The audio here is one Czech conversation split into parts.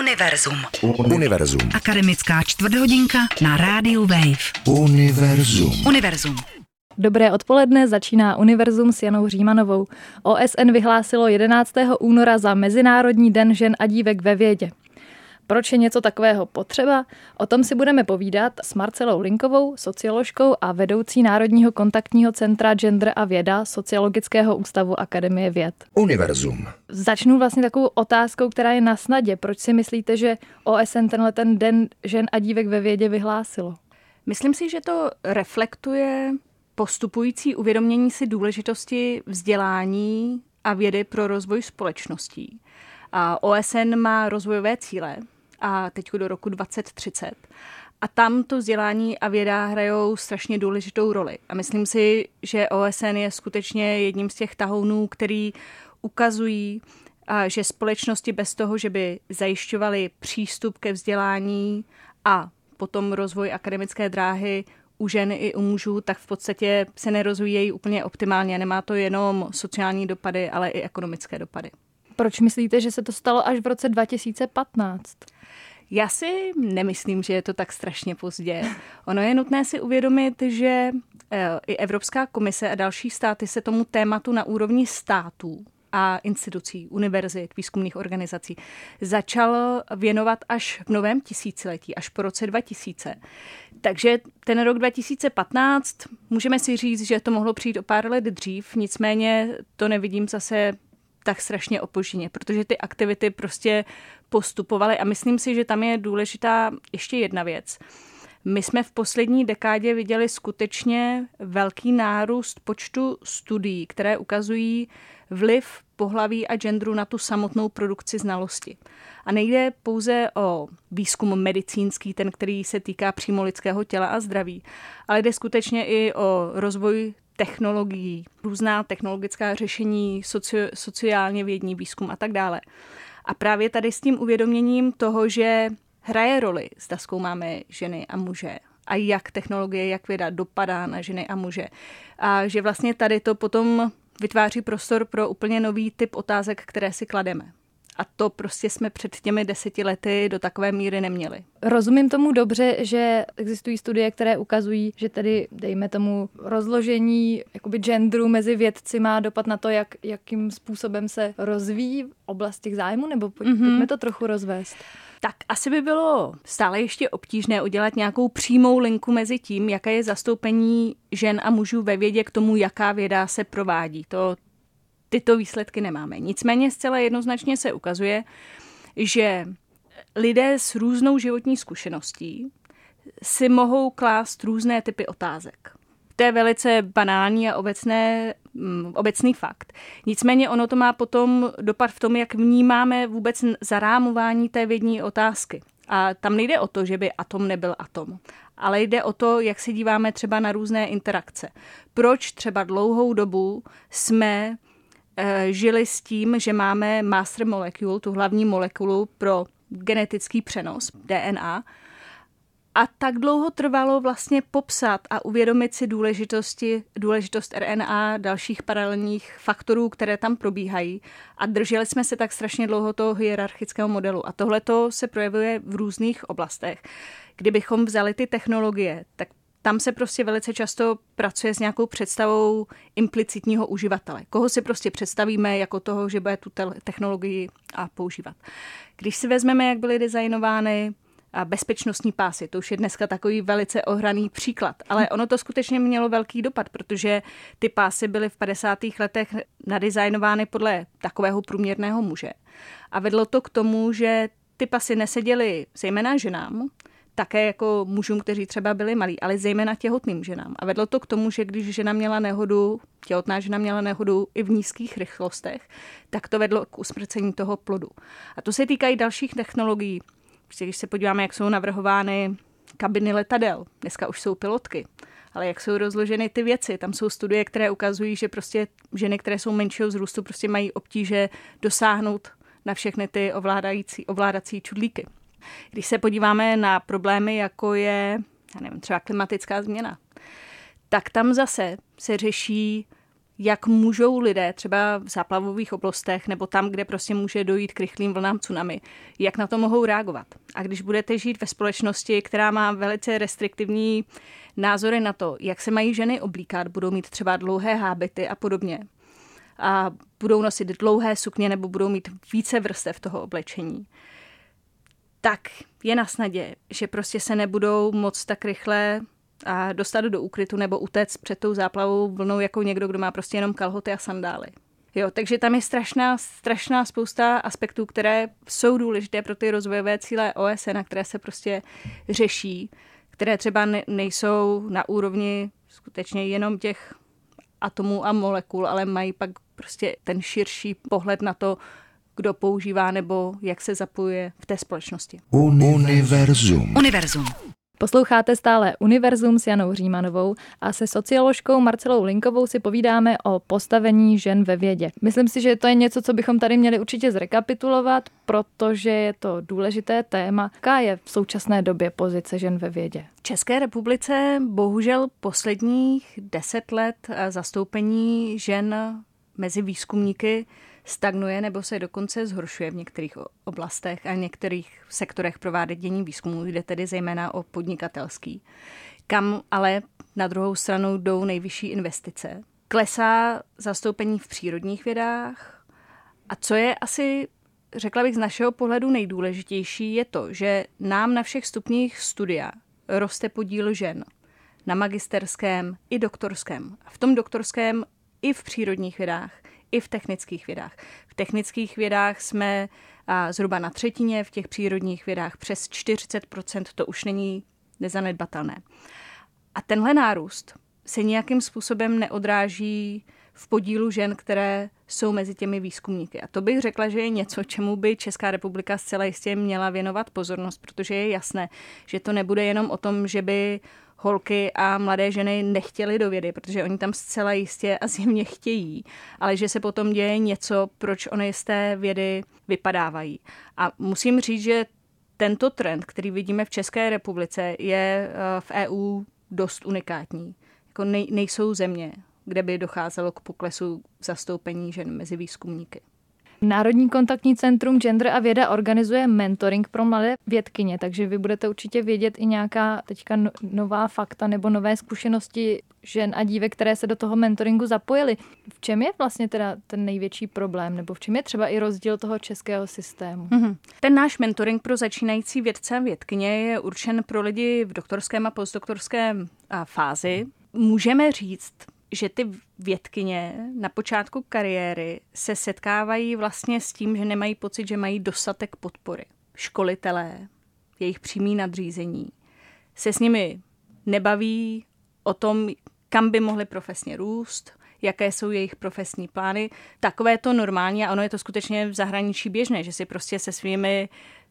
Univerzum. Akademická čtvrthodinka na rádiu Wave. Univerzum. Dobré odpoledne, začíná Univerzum s Janou Římanovou. OSN vyhlásilo 11. února za Mezinárodní den žen a dívek ve vědě. Proč je něco takového potřeba? O tom si budeme povídat s Marcelou Linkovou, socioložkou a vedoucí Národního kontaktního centra Gender a věda Sociologického ústavu Akademie věd. Univerzum. Začnu vlastně takovou otázkou, která je na snadě. Proč si myslíte, že OSN ten den žen a dívek ve vědě vyhlásilo? Myslím si, že to reflektuje postupující uvědomění si důležitosti vzdělání a vědy pro rozvoj společností. A OSN má rozvojové cíle a teď do roku 2030. A tam to vzdělání a věda hrajou strašně důležitou roli. A myslím si, že OSN je skutečně jedním z těch tahounů, který ukazují, že společnosti bez toho, že by zajišťovaly přístup ke vzdělání a potom rozvoj akademické dráhy u žen i u mužů, tak v podstatě se nerozvíjejí úplně optimálně. Nemá to jenom sociální dopady, ale i ekonomické dopady. Proč myslíte, že se to stalo až v roce 2015? Já si nemyslím, že je to tak strašně pozdě. Ono je nutné si uvědomit, že i Evropská komise a další státy se tomu tématu na úrovni států a institucí, univerzit, výzkumných organizací začal věnovat až v novém tisíciletí, až po roce 2000. Takže ten rok 2015, můžeme si říct, že to mohlo přijít o pár let dřív, nicméně to nevidím zase tak strašně opožděně, protože ty aktivity prostě postupovaly a myslím si, že tam je důležitá ještě jedna věc. My jsme v poslední dekádě viděli skutečně velký nárůst počtu studií, které ukazují vliv pohlaví a genderu na tu samotnou produkci znalosti. A nejde pouze o výzkum medicínský, ten, který se týká přímo lidského těla a zdraví, ale jde skutečně i o rozvoj technologií, různá technologická řešení, sociálně vědní výzkum a tak dále. A právě tady s tím uvědoměním toho, že hraje roli, zda zkoumáme ženy a muže a jak technologie, jak věda dopadá na ženy a muže. A že vlastně tady to potom vytváří prostor pro úplně nový typ otázek, které si klademe. A to prostě jsme před těmi 10 lety do takové míry neměli. Rozumím tomu dobře, že existují studie, které ukazují, že tedy, dejme tomu, rozložení jakoby genderu mezi vědci má dopad na to, jakým způsobem se rozvíjí oblast těch zájmů, nebo pojďme to trochu rozvést. Tak asi by bylo stále ještě obtížné udělat nějakou přímou linku mezi tím, jaké je zastoupení žen a mužů ve vědě k tomu, jaká věda se provádí. Tyto výsledky nemáme. Nicméně zcela jednoznačně se ukazuje, že lidé s různou životní zkušeností si mohou klást různé typy otázek. To je velice banální a obecný fakt. Nicméně ono to má potom dopad v tom, jak vnímáme vůbec zarámování té vědní otázky. A tam nejde o to, že by atom nebyl atom, ale jde o to, jak se díváme třeba na různé interakce. Proč třeba dlouhou dobu jsme žili s tím, že máme master molecule, tu hlavní molekulu pro genetický přenos, DNA, a tak dlouho trvalo vlastně popsat a uvědomit si důležitost RNA, dalších paralelních faktorů, které tam probíhají. A drželi jsme se tak strašně dlouho toho hierarchického modelu. A tohleto se projevuje v různých oblastech. Kdybychom vzali ty technologie, tak tam se prostě velice často pracuje s nějakou představou implicitního uživatele. Koho si prostě představíme jako toho, že bude tu technologii používat. Když si vezmeme, jak byly designovány bezpečnostní pásy, to už je dneska takový velice ohraný příklad, ale ono to skutečně mělo velký dopad, protože ty pásy byly v 50. letech nadizajnovány podle takového průměrného muže. A vedlo to k tomu, že ty pasy neseděly zejména ženám, také jako mužům, kteří třeba byli malí, ale zejména těhotným ženám. A vedlo to k tomu, že když těhotná žena měla nehodu i v nízkých rychlostech, tak to vedlo k usmrcení toho plodu. A to se týká i dalších technologií. Když se podíváme, jak jsou navrhovány kabiny letadel, dneska už jsou pilotky, ale jak jsou rozloženy ty věci. Tam jsou studie, které ukazují, že prostě ženy, které jsou menšího vzrůstu, prostě mají obtíže dosáhnout na všechny ty ovládací čudlíky. Když se podíváme na problémy, jako je třeba klimatická změna, tak tam zase se řeší jak můžou lidé třeba v záplavových oblastech nebo tam, kde prostě může dojít k rychlým vlnám tsunami, jak na to mohou reagovat. A když budete žít ve společnosti, která má velice restriktivní názory na to, jak se mají ženy oblíkat, budou mít třeba dlouhé hábity a podobně, a budou nosit dlouhé sukně nebo budou mít více vrstev toho oblečení, tak je na snadě, že prostě se nebudou moc tak rychle a dostat do úkrytu nebo utéct před tou záplavou vlnou jako někdo, kdo má prostě jenom kalhoty a sandály. Jo, takže tam je strašná spousta aspektů, které jsou důležité pro ty rozvojové cíle OSN, a které se prostě řeší, které třeba nejsou na úrovni skutečně jenom těch atomů a molekul, ale mají pak prostě ten širší pohled na to, kdo používá nebo jak se zapojuje v té společnosti. Univerzum. Posloucháte stále Univerzum s Janou Římanovou a se socioložkou Marcelou Linkovou si povídáme o postavení žen ve vědě. Myslím si, že to je něco, co bychom tady měli určitě zrekapitulovat, protože je to důležité téma. Jaká je v současné době pozice žen ve vědě? V České republice bohužel posledních 10 let zastoupení žen mezi výzkumníky stagnuje nebo se dokonce zhoršuje v některých oblastech a některých sektorech provádění výzkumu, jde tedy zejména o podnikatelský, kam ale na druhou stranu jdou nejvyšší investice. Klesá zastoupení v přírodních vědách a co je asi, řekla bych, z našeho pohledu nejdůležitější, je to, že nám na všech stupních studia roste podíl žen. Na magisterském i doktorském. A v tom doktorském i v přírodních vědách, i v technických vědách. V technických vědách jsme zhruba na třetině, v těch přírodních vědách přes 40%, to už není nezanedbatelné. A tenhle nárůst se nějakým způsobem neodráží v podílu žen, které jsou mezi těmi výzkumníky. A to bych řekla, že je něco, čemu by Česká republika zcela jistě měla věnovat pozornost, protože je jasné, že to nebude jenom o tom, že by holky a mladé ženy nechtěly do vědy, protože oni tam zcela jistě a zjevně chtějí, ale že se potom děje něco, proč oni z té vědy vypadávají. A musím říct, že tento trend, který vidíme v České republice, je v EU dost unikátní. Jako nejsou země, kde by docházelo k poklesu zastoupení žen mezi výzkumníky. Národní kontaktní centrum Gender a věda organizuje mentoring pro mladé vědkyně, takže vy budete určitě vědět i nějaká teďka nová fakta nebo nové zkušenosti žen a dívek, které se do toho mentoringu zapojily. V čem je vlastně teda ten největší problém, nebo v čem je třeba i rozdíl toho českého systému? Ten náš mentoring pro začínající vědce a vědkyně je určen pro lidi v doktorském a postdoktorském fázi. Můžeme říct, že ty vědkyně na počátku kariéry se setkávají vlastně s tím, že nemají pocit, že mají dostatek podpory. Školitelé, jejich přímý nadřízení se s nimi nebaví o tom, kam by mohli profesně růst, jaké jsou jejich profesní plány. Takové to normální a ono je to skutečně v zahraničí běžné, že si prostě se svými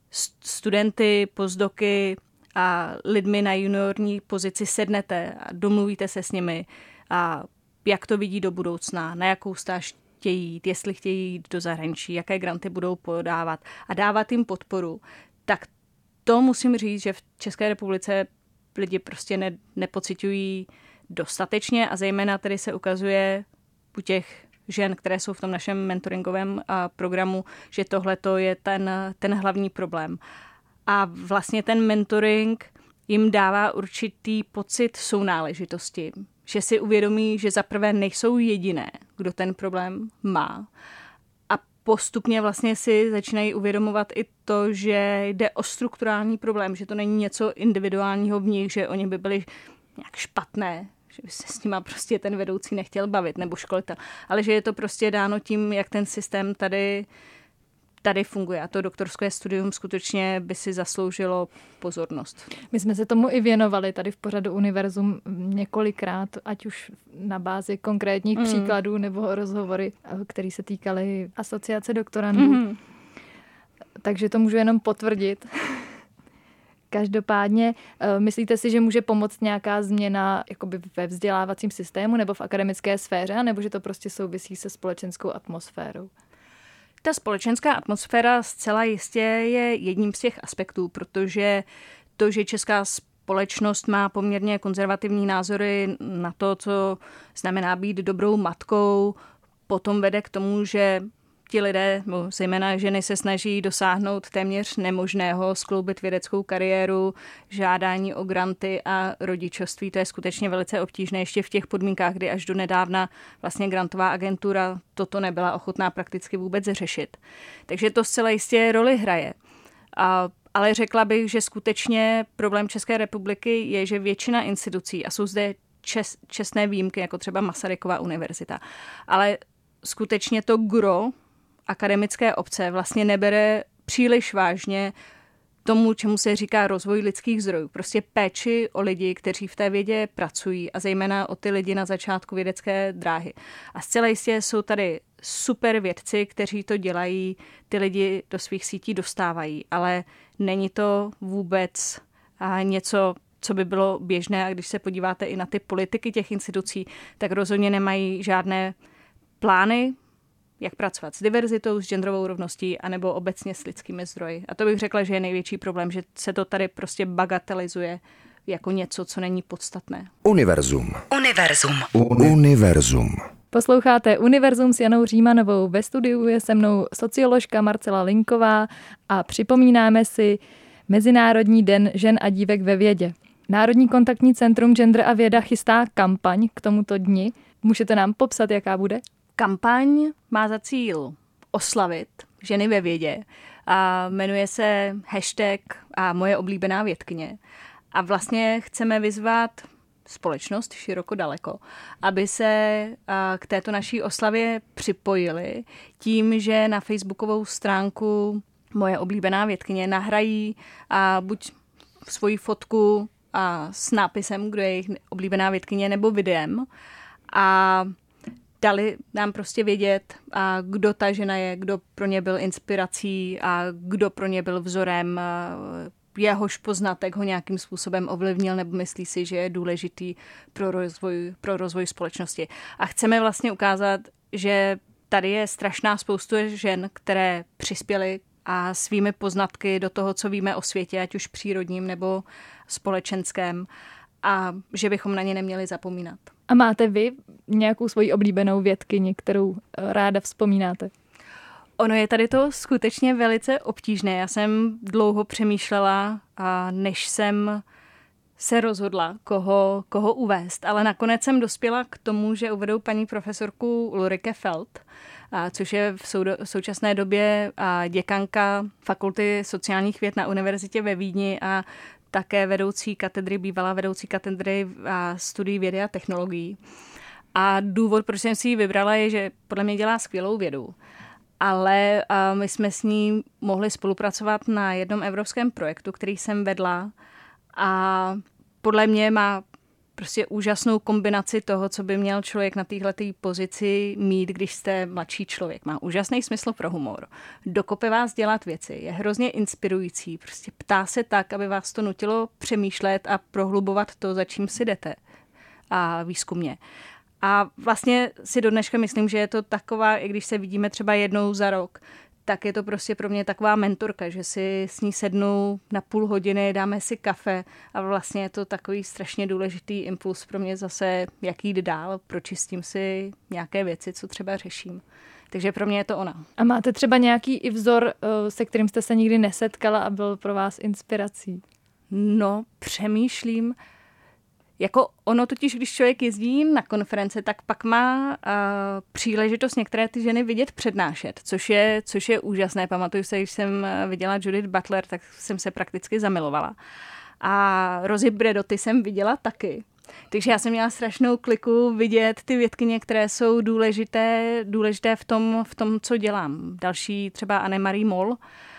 studenty, postdoky a lidmi na juniorní pozici sednete a domluvíte se s nimi a jak to vidí do budoucna, na jakou stáž chtějí jít, jestli chtějí jít do zahraničí, jaké granty budou podávat a dávat jim podporu, tak to musím říct, že v České republice lidi prostě nepociťují dostatečně a zejména tedy se ukazuje u těch žen, které jsou v tom našem mentoringovém programu, že tohle je ten hlavní problém. A vlastně ten mentoring jim dává určitý pocit sounáležitosti, že si uvědomí, že zaprvé nejsou jediné, kdo ten problém má. A postupně vlastně si začínají uvědomovat i to, že jde o strukturální problém, že to není něco individuálního v nich, že oni by byli nějak špatné, že by se s nima prostě ten vedoucí nechtěl bavit nebo školitel, ale že je to prostě dáno tím, jak ten systém tady funguje a to doktorské studium skutečně by si zasloužilo pozornost. My jsme se tomu i věnovali tady v pořadu Univerzum několikrát, ať už na bázi konkrétních příkladů nebo rozhovory, které se týkaly asociace doktorandů. Takže to můžu jenom potvrdit. Každopádně, myslíte si, že může pomoct nějaká změna jakoby ve vzdělávacím systému nebo v akademické sféře, nebo že to prostě souvisí se společenskou atmosférou? Ta společenská atmosféra zcela jistě je jedním z těch aspektů, protože to, že česká společnost má poměrně konzervativní názory na to, co znamená být dobrou matkou, potom vede k tomu, že ti lidé, zejména ženy, se snaží dosáhnout téměř nemožného, skloubit vědeckou kariéru, žádání o granty a rodičovství. To je skutečně velice obtížné ještě v těch podmínkách, kdy až do nedávna vlastně grantová agentura toto nebyla ochotná prakticky vůbec řešit. Takže to zcela jistě roli hraje. Ale řekla bych, že skutečně problém České republiky je, že většina institucí, a jsou zde čestné výjimky, jako třeba Masarykova univerzita, ale skutečně to gro akademické obce vlastně nebere příliš vážně tomu, čemu se říká rozvoj lidských zdrojů. Prostě péči o lidi, kteří v té vědě pracují a zejména o ty lidi na začátku vědecké dráhy. A zcela jistě jsou tady super vědci, kteří to dělají, ty lidi do svých sítí dostávají, ale není to vůbec něco, co by bylo běžné. A když se podíváte i na ty politiky těch institucí, tak rozhodně nemají žádné plány, jak pracovat s diverzitou, s genderovou rovností, anebo obecně s lidskými zdroji. A to bych řekla, že je největší problém, že se to tady prostě bagatelizuje jako něco, co není podstatné. Univerzum. Posloucháte Univerzum s Janou Římanovou. Ve studiu je se mnou socioložka Marcela Linková a připomínáme si Mezinárodní den žen a dívek ve vědě. Národní kontaktní centrum Gender a věda chystá kampaň k tomuto dni. Můžete nám popsat, jaká bude? Kampaň má za cíl oslavit ženy ve vědě a jmenuje se hashtag a moje oblíbená vědkyně. A vlastně chceme vyzvat společnost široko daleko, aby se k této naší oslavě připojili tím, že na facebookovou stránku Moje oblíbená vědkyně nahrají buď svoji fotku s nápisem, kdo je jejich oblíbená vědkyně, nebo videem a dali nám prostě vědět, kdo ta žena je, kdo pro ně byl inspirací a kdo pro ně byl vzorem, jehož poznatek ho nějakým způsobem ovlivnil nebo myslí si, že je důležitý pro rozvoj společnosti. A chceme vlastně ukázat, že tady je strašná spoustu žen, které přispěly a svými poznatky do toho, co víme o světě, ať už přírodním nebo společenském, a že bychom na ně neměli zapomínat. A máte vy nějakou svoji oblíbenou vědkyni, kterou ráda vzpomínáte? Ono je tady to skutečně velice obtížné. Já jsem dlouho přemýšlela, než jsem se rozhodla, koho uvést. Ale nakonec jsem dospěla k tomu, že uvedou paní profesorku Ulrike Feld, což je v současné době děkanka Fakulty sociálních věd na univerzitě ve Vídni a také bývalá vedoucí katedry studií vědy a technologií. A důvod, proč jsem si ji vybrala, je, že podle mě dělá skvělou vědu. Ale my jsme s ní mohli spolupracovat na jednom evropském projektu, který jsem vedla a podle mě má prostě úžasnou kombinaci toho, co by měl člověk na téhleté pozici mít, když jste mladší člověk. Má úžasný smysl pro humor, dokope vás dělat věci, je hrozně inspirující, prostě ptá se tak, aby vás to nutilo přemýšlet a prohlubovat to, za čím si jdete výzkumně. A vlastně si do dneška myslím, že je to taková, i když se vidíme třeba jednou za rok, tak je to prostě pro mě taková mentorka, že si s ní sednu na půl hodiny, dáme si kafe a vlastně je to takový strašně důležitý impuls pro mě zase, jak jít dál, pročistím si nějaké věci, co třeba řeším. Takže pro mě je to ona. A máte třeba nějaký i vzor, se kterým jste se nikdy nesetkala a byl pro vás inspirací? No, přemýšlím. Jako ono totiž, když člověk jezdí na konference, tak pak má příležitost některé ty ženy vidět přednášet, což je úžasné. Pamatuju se, když jsem viděla Judith Butler, tak jsem se prakticky zamilovala. A Rosie Bredoty jsem viděla taky. Takže já jsem měla strašnou kliku vidět ty vědkyně, které jsou důležité v tom, co dělám. Další třeba Anne-Marie Moll.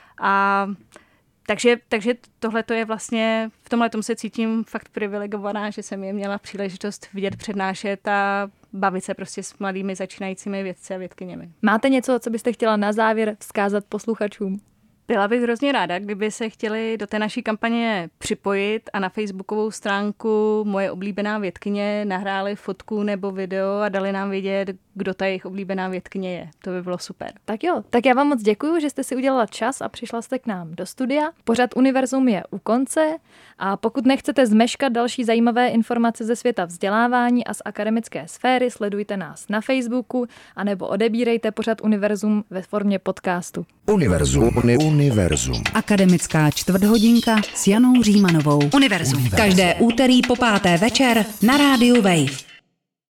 Takže tohle je vlastně, v tomhle se cítím fakt privilegovaná, že jsem je měla příležitost vidět přednášet a bavit se prostě s mladými začínajícími vědci a vědkyněmi. Máte něco, co byste chtěla na závěr vzkázat posluchačům? Byla bych hrozně ráda, kdyby se chtěli do té naší kampaně připojit a na facebookovou stránku Moje oblíbená vědkyně nahráli fotku nebo video a dali nám vědět, kdo ta jejich oblíbená vědkyně je. To by bylo super. Tak jo, tak já vám moc děkuju, že jste si udělala čas a přišla jste k nám do studia. Pořad Univerzum je u konce a pokud nechcete zmeškat další zajímavé informace ze světa vzdělávání a z akademické sféry, sledujte nás na Facebooku anebo odebírejte pořad Univerzum ve formě podcastu. Univerzum. Akademická čtvrthodinka s Janou Římanovou. Univerzum. Každé úterý po 5. večer na rádiu Wave.